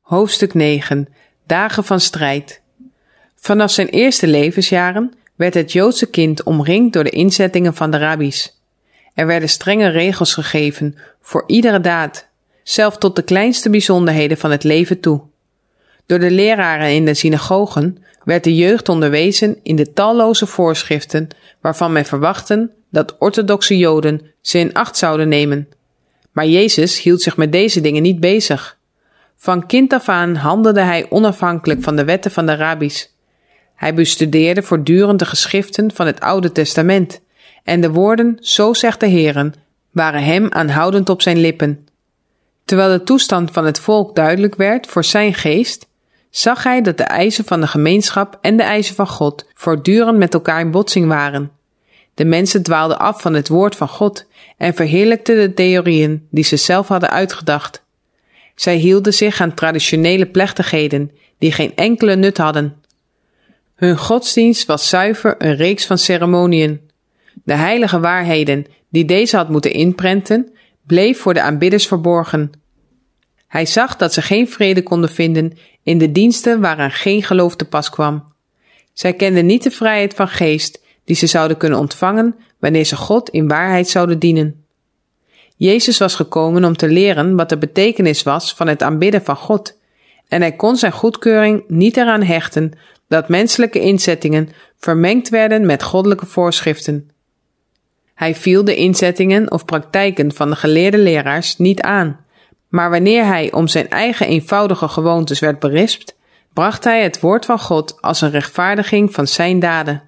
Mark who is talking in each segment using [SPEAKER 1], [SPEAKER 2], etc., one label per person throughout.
[SPEAKER 1] Hoofdstuk 9. Dagen van strijd. Vanaf zijn eerste levensjaren werd het Joodse kind omringd door de inzettingen van de rabbies. Er werden strenge regels gegeven voor iedere daad, zelfs tot de kleinste bijzonderheden van het leven toe. Door de leraren in de synagogen werd de jeugd onderwezen in de talloze voorschriften waarvan men verwachtte dat orthodoxe Joden ze in acht zouden nemen. Maar Jezus hield zich met deze dingen niet bezig. Van kind af aan handelde hij onafhankelijk van de wetten van de rabbies. Hij bestudeerde voortdurend de geschriften van het Oude Testament en de woorden, zo zegt de Heere, waren hem aanhoudend op zijn lippen. Terwijl de toestand van het volk duidelijk werd voor zijn geest, zag hij dat de eisen van de gemeenschap en de eisen van God voortdurend met elkaar in botsing waren. De mensen dwaalden af van het woord van God en verheerlijkten de theorieën die ze zelf hadden uitgedacht. Zij hielden zich aan traditionele plechtigheden die geen enkele nut hadden. Hun godsdienst was zuiver een reeks van ceremoniën. De heilige waarheden die deze had moeten inprenten, bleef voor de aanbidders verborgen. Hij zag dat ze geen vrede konden vinden in de diensten waaraan geen geloof te pas kwam. Zij kenden niet de vrijheid van geest die ze zouden kunnen ontvangen wanneer ze God in waarheid zouden dienen. Jezus was gekomen om te leren wat de betekenis was van het aanbidden van God, en hij kon zijn goedkeuring niet eraan hechten dat menselijke inzettingen vermengd werden met goddelijke voorschriften. Hij viel de inzettingen of praktijken van de geleerde leraars niet aan, maar wanneer hij om zijn eigen eenvoudige gewoontes werd berispt, bracht hij het woord van God als een rechtvaardiging van zijn daden.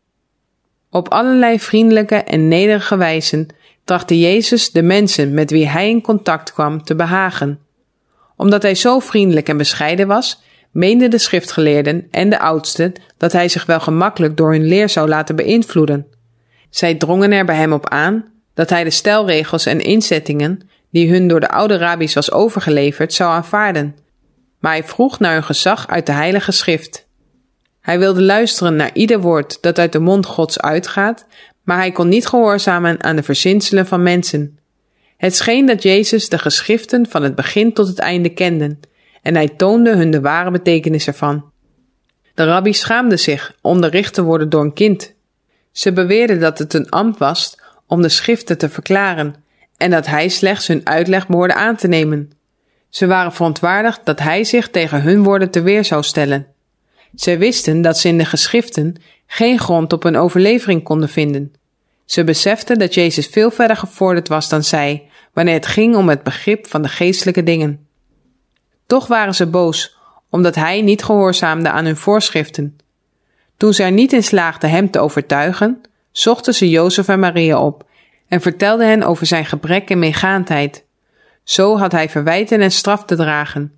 [SPEAKER 1] Op allerlei vriendelijke en nederige wijzen trachtte Jezus de mensen met wie hij in contact kwam te behagen. Omdat hij zo vriendelijk en bescheiden was, meenden de schriftgeleerden en de oudsten dat hij zich wel gemakkelijk door hun leer zou laten beïnvloeden. Zij drongen er bij hem op aan dat hij de stelregels en inzettingen die hun door de oude rabbies was overgeleverd zou aanvaarden, maar hij vroeg naar hun gezag uit de heilige schrift. Hij wilde luisteren naar ieder woord dat uit de mond Gods uitgaat, maar hij kon niet gehoorzamen aan de verzinselen van mensen. Het scheen dat Jezus de geschriften van het begin tot het einde kende, en hij toonde hun de ware betekenis ervan. De rabbies schaamden zich onderricht te worden door een kind. Ze beweerden dat het een ambt was om de schriften te verklaren, en dat hij slechts hun uitleg behoorde aan te nemen. Ze waren verontwaardigd dat hij zich tegen hun woorden te weer zou stellen. Zij wisten dat ze in de geschriften geen grond op een overlevering konden vinden. Ze beseften dat Jezus veel verder gevorderd was dan zij, wanneer het ging om het begrip van de geestelijke dingen. Toch waren ze boos, omdat hij niet gehoorzaamde aan hun voorschriften. Toen ze er niet in slaagden hem te overtuigen, zochten ze Jozef en Maria op en vertelden hen over zijn gebrek en meegaandheid. Zo had hij verwijten en straf te dragen.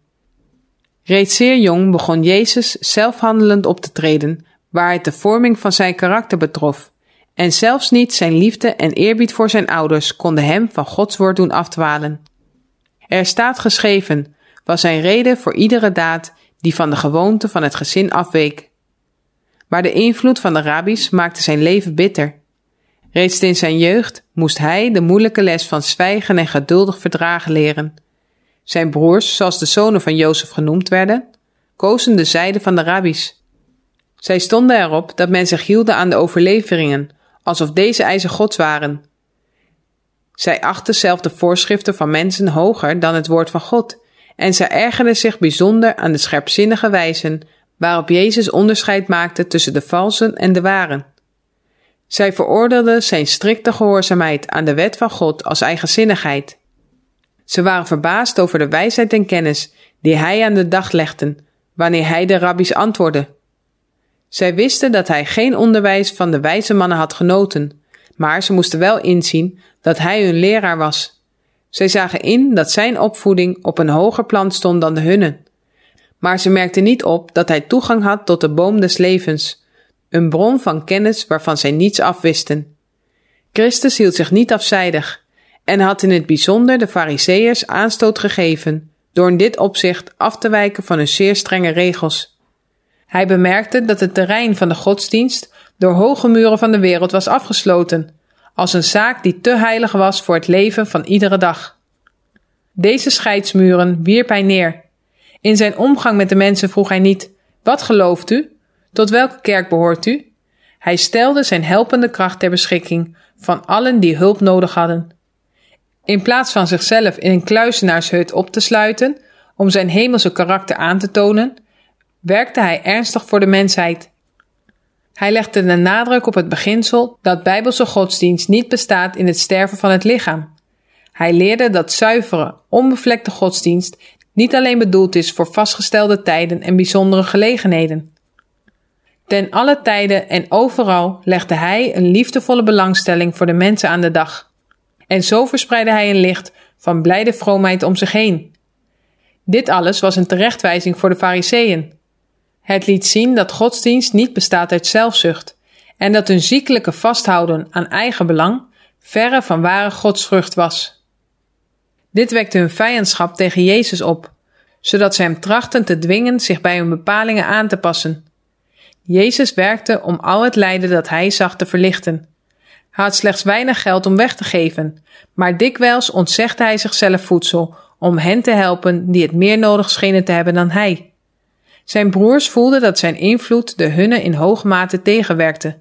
[SPEAKER 1] Reeds zeer jong begon Jezus zelfhandelend op te treden, waar het de vorming van zijn karakter betrof, en zelfs niet zijn liefde en eerbied voor zijn ouders konden hem van Gods woord doen afdwalen. Er staat geschreven, was zijn reden voor iedere daad die van de gewoonte van het gezin afweek. Maar de invloed van de rabbies maakte zijn leven bitter. Reeds in zijn jeugd moest hij de moeilijke les van zwijgen en geduldig verdragen leren. Zijn broers, zoals de zonen van Jozef genoemd werden, kozen de zijde van de rabbies. Zij stonden erop dat men zich hield aan de overleveringen, alsof deze eisen Gods waren. Zij achtten zelf de voorschriften van mensen hoger dan het woord van God, en zij ergerden zich bijzonder aan de scherpzinnige wijzen waarop Jezus onderscheid maakte tussen de valsen en de waren. Zij veroordeelden zijn strikte gehoorzaamheid aan de wet van God als eigenzinnigheid. Ze waren verbaasd over de wijsheid en kennis die hij aan de dag legde, wanneer hij de rabbies antwoordde. Zij wisten dat hij geen onderwijs van de wijze mannen had genoten, maar ze moesten wel inzien dat hij hun leraar was. Zij zagen in dat zijn opvoeding op een hoger plan stond dan de hunne. Maar ze merkten niet op dat hij toegang had tot de boom des levens, een bron van kennis waarvan zij niets afwisten. Christus hield zich niet afzijdig en had in het bijzonder de Farizeeërs aanstoot gegeven door in dit opzicht af te wijken van hun zeer strenge regels. Hij bemerkte dat het terrein van de godsdienst door hoge muren van de wereld was afgesloten, als een zaak die te heilig was voor het leven van iedere dag. Deze scheidsmuren wierp hij neer. In zijn omgang met de mensen vroeg hij niet: wat gelooft u? Tot welke kerk behoort u? Hij stelde zijn helpende kracht ter beschikking van allen die hulp nodig hadden. In plaats van zichzelf in een kluizenaarshut op te sluiten om zijn hemelse karakter aan te tonen, werkte hij ernstig voor de mensheid. Hij legde de nadruk op het beginsel dat bijbelse godsdienst niet bestaat in het sterven van het lichaam. Hij leerde dat zuivere, onbevlekte godsdienst niet alleen bedoeld is voor vastgestelde tijden en bijzondere gelegenheden. Ten alle tijden en overal legde hij een liefdevolle belangstelling voor de mensen aan de dag. En zo verspreidde hij een licht van blijde vroomheid om zich heen. Dit alles was een terechtwijzing voor de Farizeeën. Het liet zien dat godsdienst niet bestaat uit zelfzucht en dat hun ziekelijke vasthouden aan eigen belang verre van ware godsvrucht was. Dit wekte hun vijandschap tegen Jezus op, zodat ze hem trachtten te dwingen zich bij hun bepalingen aan te passen. Jezus werkte om al het lijden dat hij zag te verlichten. Hij had slechts weinig geld om weg te geven, maar dikwijls ontzegde hij zichzelf voedsel om hen te helpen die het meer nodig schenen te hebben dan hij. Zijn broers voelden dat zijn invloed de hunne in hoge mate tegenwerkte.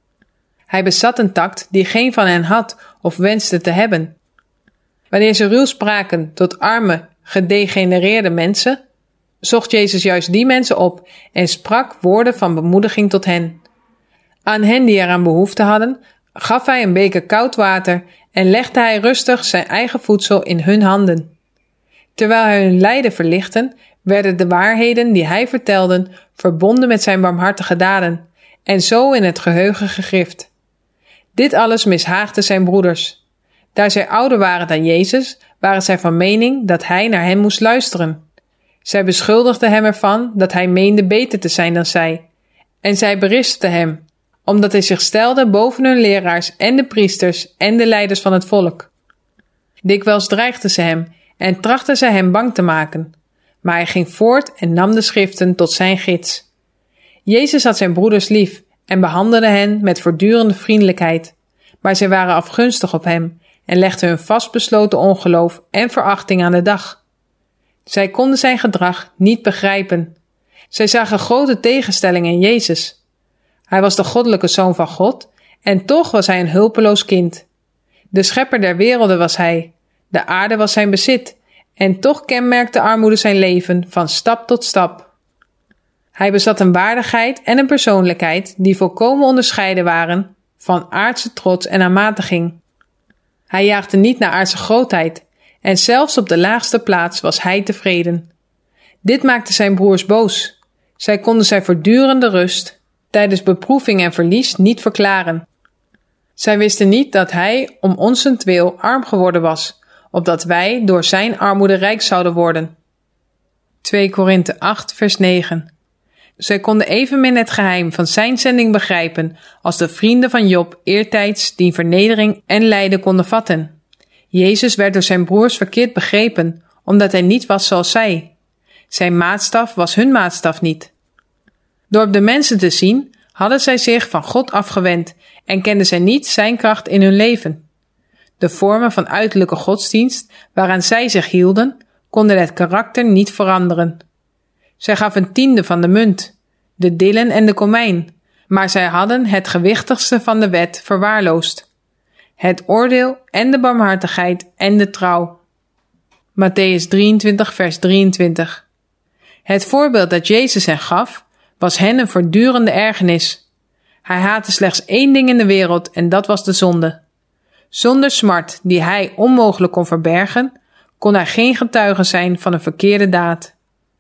[SPEAKER 1] Hij bezat een tact die geen van hen had of wenste te hebben. Wanneer ze ruw spraken tot arme, gedegenereerde mensen, zocht Jezus juist die mensen op en sprak woorden van bemoediging tot hen. Aan hen die eraan behoefte hadden, gaf hij een beker koud water en legde hij rustig zijn eigen voedsel in hun handen. Terwijl hij hun lijden verlichtte, werden de waarheden die hij vertelde verbonden met zijn barmhartige daden en zo in het geheugen gegrift. Dit alles mishaagde zijn broeders. Daar zij ouder waren dan Jezus, waren zij van mening dat hij naar hen moest luisteren. Zij beschuldigden hem ervan dat hij meende beter te zijn dan zij. En zij berispten hem, omdat hij zich stelde boven hun leraars en de priesters en de leiders van het volk. Dikwijls dreigden ze hem en trachtten zij hem bang te maken. Maar hij ging voort en nam de schriften tot zijn gids. Jezus had zijn broeders lief en behandelde hen met voortdurende vriendelijkheid. Maar zij waren afgunstig op hem en legden hun vastbesloten ongeloof en verachting aan de dag. Zij konden zijn gedrag niet begrijpen. Zij zagen grote tegenstelling in Jezus. Hij was de goddelijke Zoon van God en toch was hij een hulpeloos kind. De schepper der werelden was hij. De aarde was zijn bezit en toch kenmerkte armoede zijn leven van stap tot stap. Hij bezat een waardigheid en een persoonlijkheid die volkomen onderscheiden waren van aardse trots en aanmatiging. Hij jaagde niet naar aardse grootheid en zelfs op de laagste plaats was hij tevreden. Dit maakte zijn broers boos. Zij konden zijn voortdurende rust tijdens beproeving en verlies niet verklaren. Zij wisten niet dat hij om onzentwil arm geworden was, opdat wij door zijn armoede rijk zouden worden. 2 Korinthe 8 vers 9. Zij konden evenmin het geheim van zijn zending begrijpen als de vrienden van Job eertijds die vernedering en lijden konden vatten. Jezus werd door zijn broers verkeerd begrepen, omdat hij niet was zoals zij. Zijn maatstaf was hun maatstaf niet. Door op de mensen te zien, hadden zij zich van God afgewend en kenden zij niet zijn kracht in hun leven. De vormen van uiterlijke godsdienst waaraan zij zich hielden, konden het karakter niet veranderen. Zij gaven 10e van de munt, de dillen en de komijn, maar zij hadden het gewichtigste van de wet verwaarloosd: het oordeel en de barmhartigheid en de trouw. Mattheüs 23 vers 23. Het voorbeeld dat Jezus hen gaf, was hen een voortdurende ergernis. Hij haatte slechts 1 ding in de wereld en dat was de zonde. Zonder smart die hij onmogelijk kon verbergen, kon hij geen getuige zijn van een verkeerde daad.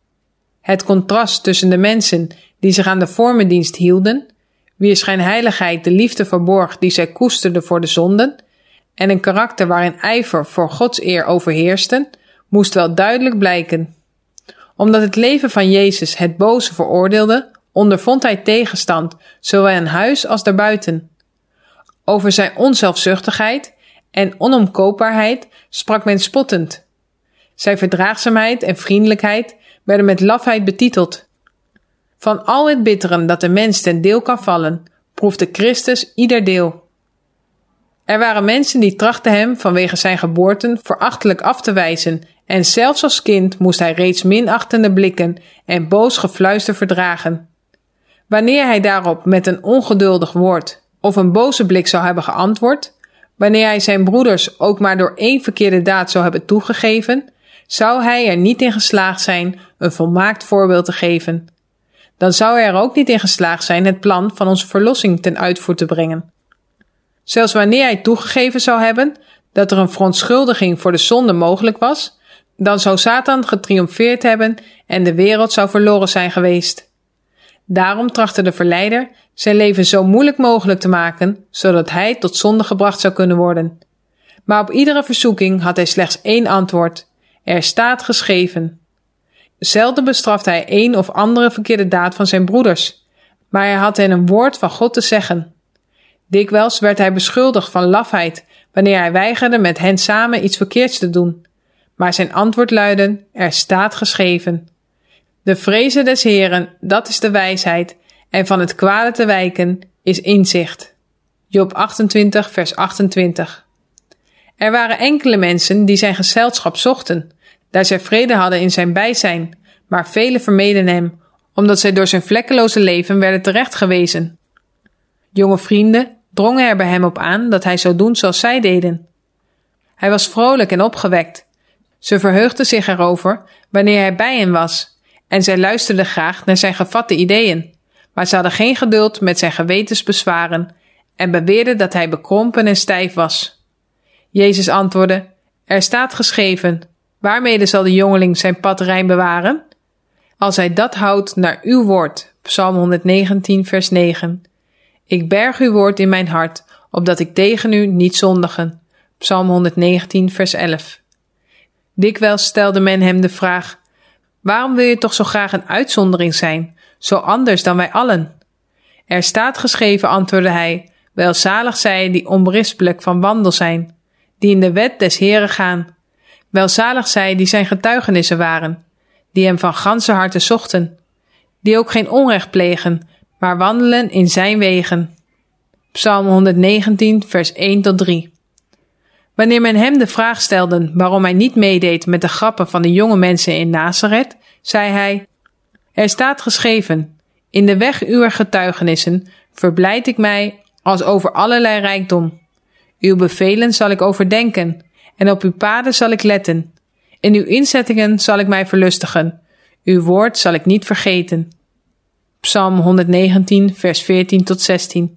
[SPEAKER 1] Het contrast tussen de mensen die zich aan de formendienst hielden, wier schijnheiligheid de liefde verborg die zij koesterden voor de zonden, en een karakter waarin ijver voor Gods eer overheerste, moest wel duidelijk blijken. Omdat het leven van Jezus het boze veroordeelde, ondervond hij tegenstand, zowel in huis als daarbuiten. Over zijn onzelfzuchtigheid en onomkoopbaarheid sprak men spottend. Zijn verdraagzaamheid en vriendelijkheid werden met lafheid betiteld. Van al het bitteren dat de mens ten deel kan vallen, proefde Christus ieder deel. Er waren mensen die trachtten hem vanwege zijn geboorte verachtelijk af te wijzen en zelfs als kind moest hij reeds minachtende blikken en boos gefluister verdragen. Wanneer hij daarop met een ongeduldig woord of een boze blik zou hebben geantwoord, wanneer hij zijn broeders ook maar door 1 verkeerde daad zou hebben toegegeven, zou hij er niet in geslaagd zijn een volmaakt voorbeeld te geven. Dan zou hij er ook niet in geslaagd zijn het plan van onze verlossing ten uitvoer te brengen. Zelfs wanneer hij toegegeven zou hebben dat er een verontschuldiging voor de zonde mogelijk was, dan zou Satan getriomfeerd hebben en de wereld zou verloren zijn geweest. Daarom trachtte de verleider zijn leven zo moeilijk mogelijk te maken, zodat hij tot zonde gebracht zou kunnen worden. Maar op iedere verzoeking had hij slechts 1 antwoord: er staat geschreven. Zelden bestrafte hij 1 of andere verkeerde daad van zijn broeders, maar hij had hen een woord van God te zeggen. Dikwijls werd hij beschuldigd van lafheid wanneer hij weigerde met hen samen iets verkeerds te doen. Maar zijn antwoord luidde: er staat geschreven. De vrezen des Heeren, dat is de wijsheid, en van het kwade te wijken is inzicht. Job 28, vers 28. Er waren enkele mensen die zijn gezelschap zochten, daar zij vrede hadden in zijn bijzijn, maar velen vermeden hem, omdat zij door zijn vlekkeloze leven werden terechtgewezen. Jonge vrienden drongen er bij hem op aan dat hij zou doen zoals zij deden. Hij was vrolijk en opgewekt. Ze verheugden zich erover wanneer hij bij hen was, en zij luisterden graag naar zijn gevatte ideeën, maar ze hadden geen geduld met zijn gewetensbezwaren en beweerden dat hij bekrompen en stijf was. Jezus antwoordde: er staat geschreven, waarmede zal de jongeling zijn pad rein bewaren? Als hij dat houdt naar uw woord. Psalm 119, vers 9. Ik berg uw woord in mijn hart, opdat ik tegen u niet zondigen. Psalm 119, vers 11. Dikwijls stelde men hem de vraag: waarom wil je toch zo graag een uitzondering zijn, zo anders dan wij allen? Er staat geschreven, antwoordde hij, welzalig zij die onberispelijk van wandel zijn, die in de wet des Heeren gaan. Welzalig zij die zijn getuigenissen waren, die hem van ganse harte zochten, die ook geen onrecht plegen, maar wandelen in zijn wegen. Psalm 119, vers 1 tot 3. Wanneer men hem de vraag stelde waarom hij niet meedeed met de grappen van de jonge mensen in Nazareth, zei hij: er staat geschreven, in de weg uwer getuigenissen verblijd ik mij als over allerlei rijkdom. Uw bevelen zal ik overdenken, en op uw paden zal ik letten. In uw inzettingen zal ik mij verlustigen. Uw woord zal ik niet vergeten. Psalm 119, vers 14 tot 16.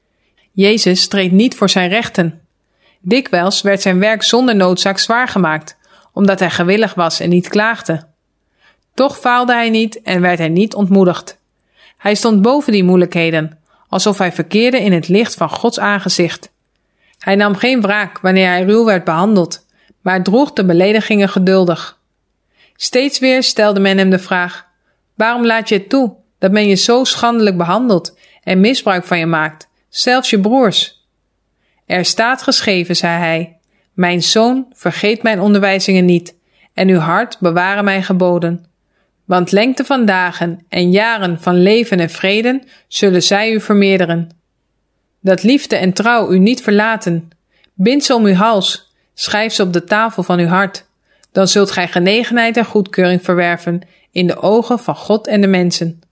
[SPEAKER 1] Jezus streed niet voor zijn rechten. Dikwijls werd zijn werk zonder noodzaak zwaar gemaakt, omdat hij gewillig was en niet klaagde. Toch faalde hij niet en werd hij niet ontmoedigd. Hij stond boven die moeilijkheden, alsof hij verkeerde in het licht van Gods aangezicht. Hij nam geen wraak wanneer hij ruw werd behandeld, maar droeg de beledigingen geduldig. Steeds weer stelde men hem de vraag: waarom laat je het toe dat men je zo schandelijk behandelt en misbruik van je maakt, zelfs je broers? Er staat geschreven, zei hij, mijn zoon, vergeet mijn onderwijzingen niet, en uw hart beware mijn geboden. Want lengte van dagen en jaren van leven en vrede zullen zij u vermeerderen. Dat liefde en trouw u niet verlaten. Bind ze om uw hals, schrijf ze op de tafel van uw hart. Dan zult gij genegenheid en goedkeuring verwerven in de ogen van God en de mensen.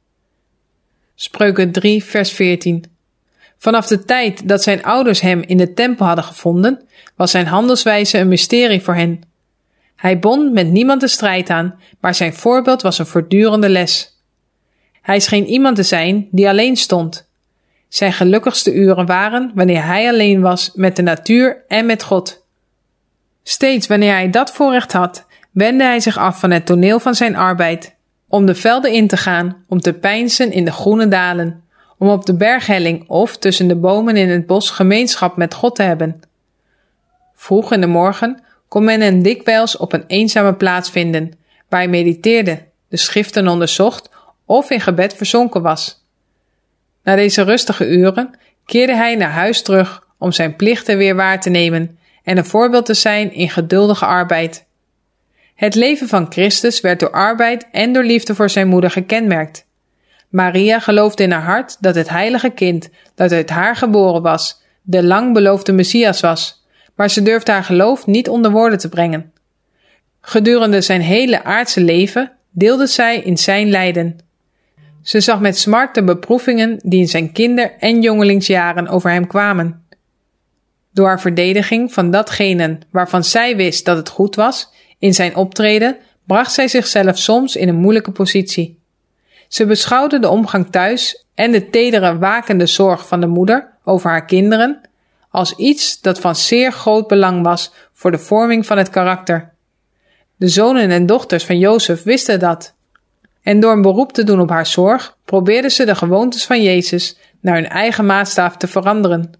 [SPEAKER 1] Spreuken 3, vers 14. Vanaf de tijd dat zijn ouders hem in de tempel hadden gevonden, was zijn handelswijze een mysterie voor hen. Hij bond met niemand de strijd aan, maar zijn voorbeeld was een voortdurende les. Hij scheen iemand te zijn die alleen stond. Zijn gelukkigste uren waren wanneer hij alleen was met de natuur en met God. Steeds wanneer hij dat voorrecht had, wendde hij zich af van het toneel van zijn arbeid, om de velden in te gaan, om te peinzen in de groene dalen, om op de berghelling of tussen de bomen in het bos gemeenschap met God te hebben. Vroeg in de morgen kon men hem dikwijls op een eenzame plaats vinden, waar hij mediteerde, de schriften onderzocht of in gebed verzonken was. Na deze rustige uren keerde hij naar huis terug om zijn plichten weer waar te nemen en een voorbeeld te zijn in geduldige arbeid. Het leven van Christus werd door arbeid en door liefde voor zijn moeder gekenmerkt. Maria geloofde in haar hart dat het heilige kind dat uit haar geboren was, de lang beloofde Messias was, maar ze durfde haar geloof niet onder woorden te brengen. Gedurende zijn hele aardse leven deelde zij in zijn lijden. Ze zag met smart de beproevingen die in zijn kinder- en jongelingsjaren over hem kwamen. Door haar verdediging van datgene waarvan zij wist dat het goed was, in zijn optreden, bracht zij zichzelf soms in een moeilijke positie. Ze beschouwde de omgang thuis en de tedere wakende zorg van de moeder over haar kinderen als iets dat van zeer groot belang was voor de vorming van het karakter. De zonen en dochters van Jozef wisten dat. En door een beroep te doen op haar zorg, probeerden ze de gewoontes van Jezus naar hun eigen maatstaf te veranderen.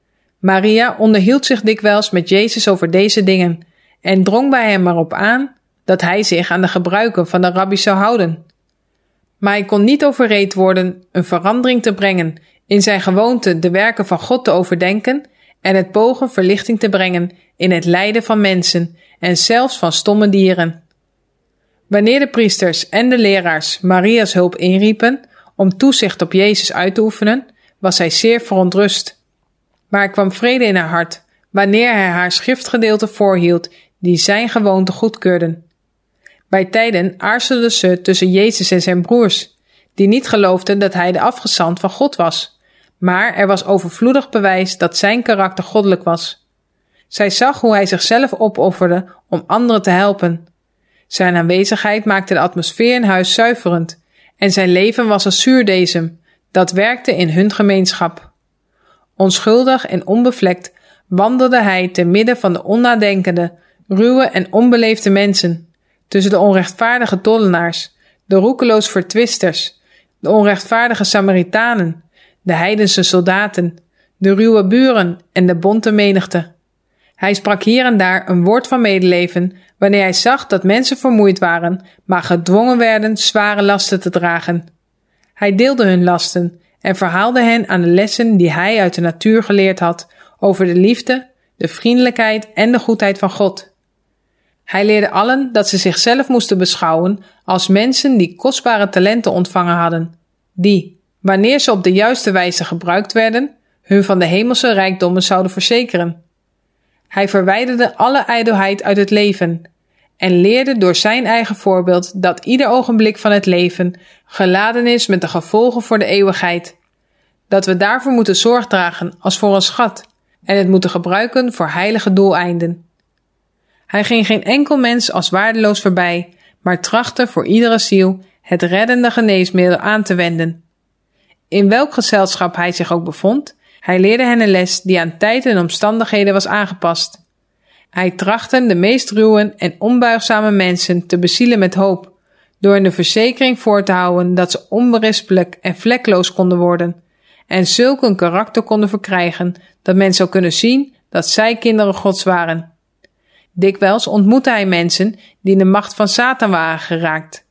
[SPEAKER 1] Maria onderhield zich dikwijls met Jezus over deze dingen en drong bij hem erop aan dat hij zich aan de gebruiken van de rabbi zou houden. Maar hij kon niet overreed worden een verandering te brengen in zijn gewoonte de werken van God te overdenken en het pogen verlichting te brengen in het lijden van mensen en zelfs van stomme dieren. Wanneer de priesters en de leraars Maria's hulp inriepen om toezicht op Jezus uit te oefenen, was hij zeer verontrust. Maar er kwam vrede in haar hart wanneer hij haar schriftgedeelte voorhield die zijn gewoonte goedkeurden. Bij tijden aarzelde ze tussen Jezus en zijn broers, die niet geloofden dat hij de afgezant van God was, maar er was overvloedig bewijs dat zijn karakter goddelijk was. Zij zag hoe hij zichzelf opofferde om anderen te helpen. Zijn aanwezigheid maakte de atmosfeer in huis zuiverend en zijn leven was als zuurdesem, dat werkte in hun gemeenschap. Onschuldig en onbevlekt wandelde hij te midden van de onnadenkende, ruwe en onbeleefde mensen, tussen de onrechtvaardige tollenaars, de roekeloos vertwisters, de onrechtvaardige Samaritanen, de heidense soldaten, de ruwe buren en de bonte menigte. Hij sprak hier en daar een woord van medeleven wanneer hij zag dat mensen vermoeid waren, maar gedwongen werden zware lasten te dragen. Hij deelde hun lasten en verhaalde hen aan de lessen die hij uit de natuur geleerd had over de liefde, de vriendelijkheid en de goedheid van God. Hij leerde allen dat ze zichzelf moesten beschouwen als mensen die kostbare talenten ontvangen hadden, die, wanneer ze op de juiste wijze gebruikt werden, hun van de hemelse rijkdommen zouden verzekeren. Hij verwijderde alle ijdelheid uit het leven en leerde door zijn eigen voorbeeld dat ieder ogenblik van het leven geladen is met de gevolgen voor de eeuwigheid. Dat we daarvoor moeten zorg dragen als voor een schat en het moeten gebruiken voor heilige doeleinden. Hij ging geen enkel mens als waardeloos voorbij, maar trachtte voor iedere ziel het reddende geneesmiddel aan te wenden. In welk gezelschap hij zich ook bevond, hij leerde hen een les die aan tijd en omstandigheden was aangepast. Hij trachtte de meest ruwe en onbuigzame mensen te bezielen met hoop, door hen de verzekering voor te houden dat ze onberispelijk en vlekloos konden worden, en zulk een karakter konden verkrijgen dat men zou kunnen zien dat zij kinderen Gods waren. Dikwijls ontmoette hij mensen die in de macht van Satan waren geraakt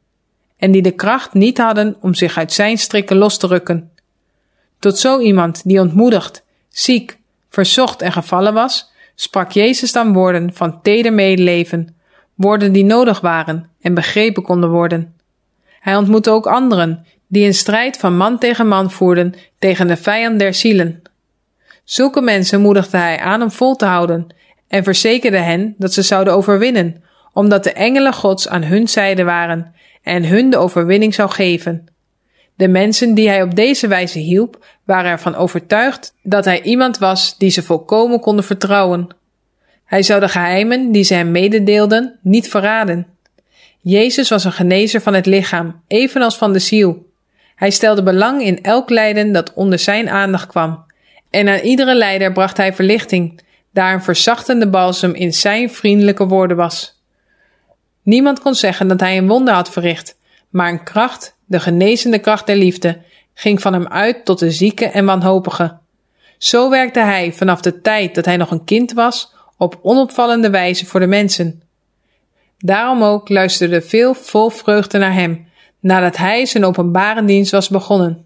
[SPEAKER 1] en die de kracht niet hadden om zich uit zijn strikken los te rukken. Tot zo iemand die ontmoedigd, ziek, verzocht en gevallen was, sprak Jezus dan woorden van teder medeleven, woorden die nodig waren en begrepen konden worden. Hij ontmoette ook anderen die een strijd van man tegen man voerden tegen de vijand der zielen. Zulke mensen moedigde hij aan om vol te houden en verzekerde hen dat ze zouden overwinnen, omdat de engelen Gods aan hun zijde waren en hun de overwinning zou geven. De mensen die hij op deze wijze hielp, waren ervan overtuigd dat hij iemand was die ze volkomen konden vertrouwen. Hij zou de geheimen die ze hem mededeelden niet verraden. Jezus was een genezer van het lichaam, evenals van de ziel. Hij stelde belang in elk lijden dat onder zijn aandacht kwam. En aan iedere lijder bracht hij verlichting, daar een verzachtende balsem in zijn vriendelijke woorden was. Niemand kon zeggen dat hij een wonder had verricht, maar een kracht, de genezende kracht der liefde, ging van hem uit tot de zieke en wanhopige. Zo werkte hij vanaf de tijd dat hij nog een kind was, op onopvallende wijze voor de mensen. Daarom ook luisterden veel vol vreugde naar hem, nadat hij zijn openbare dienst was begonnen.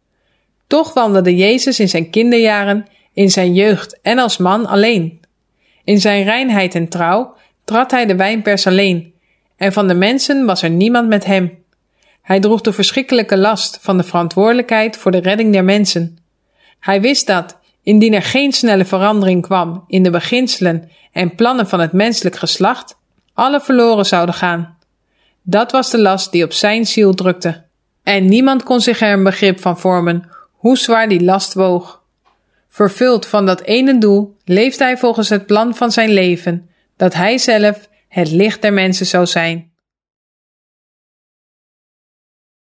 [SPEAKER 1] Toch wandelde Jezus in zijn kinderjaren, in zijn jeugd en als man alleen. In zijn reinheid en trouw trad hij de wijnpers alleen, en van de mensen was er niemand met hem. Hij droeg de verschrikkelijke last van de verantwoordelijkheid voor de redding der mensen. Hij wist dat, indien er geen snelle verandering kwam in de beginselen en plannen van het menselijk geslacht, alle verloren zouden gaan. Dat was de last die op zijn ziel drukte. En niemand kon zich er een begrip van vormen hoe zwaar die last woog. Vervuld van dat ene doel leefde hij volgens het plan van zijn leven, dat hij zelf het licht der mensen zou zijn.